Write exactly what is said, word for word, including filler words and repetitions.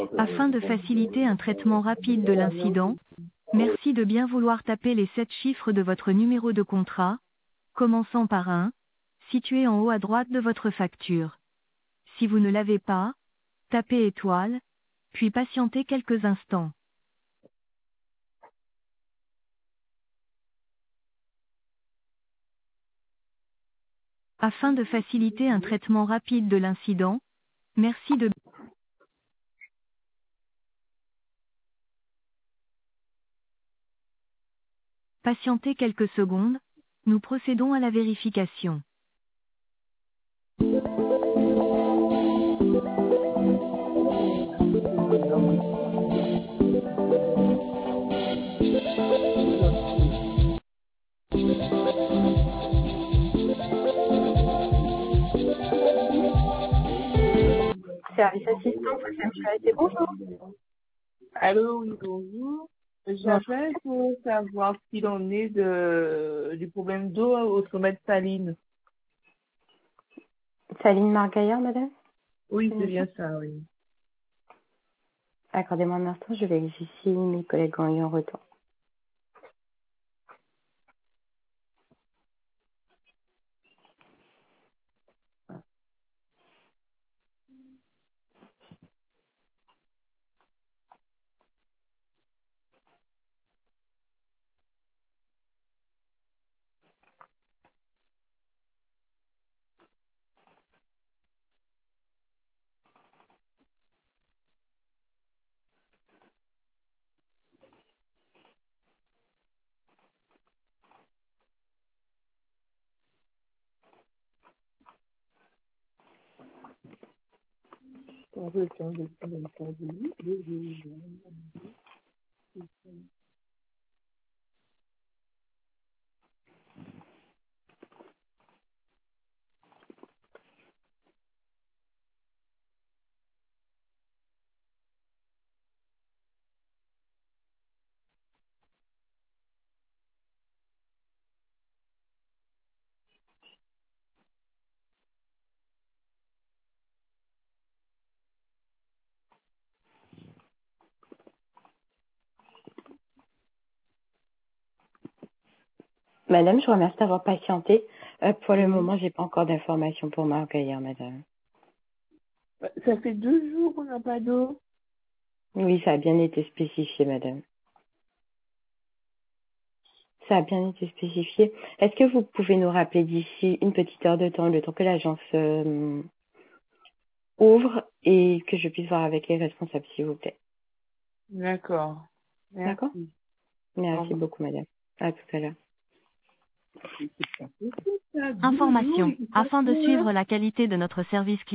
Afin de faciliter un traitement rapide de l'incident, merci de bien vouloir taper les sept chiffres de votre numéro de contrat, commençant par un, situé en haut à droite de votre facture. Si vous ne l'avez pas, tapez étoile, puis patientez quelques instants. Afin de faciliter un traitement rapide de l'incident, merci de patienter quelques secondes, nous procédons à la vérification. Service assistant, fonctionnalité, bonjour. Allô, oui, bonjour. J'appelle pour savoir ce qu'il en est de, du problème d'eau au sommet de Saline. Saline Margaillard, madame? Oui, c'est bien ça, oui. Accordez-moi un instant, je vérifie si mes collègues ont eu un retour. On veut changer de problème pour vous. Oui, oui, oui. Madame, je vous remercie d'avoir patienté. Euh, pour le Oui. moment, j'ai pas encore d'informations pour Margaillard, madame. Ça fait deux jours qu'on n'a pas d'eau. Oui, ça a bien été spécifié, madame. Ça a bien été spécifié. Est-ce que vous pouvez nous rappeler d'ici une petite heure de temps, le temps que l'agence euh, ouvre et que je puisse voir avec les responsables, s'il vous plaît? D'accord. D'accord? Merci. Au Merci revoir. beaucoup, madame. À tout à l'heure. C'est pas possible, ça. Deux jours, Information. il faut pas Afin de courir. suivre la qualité de notre service client,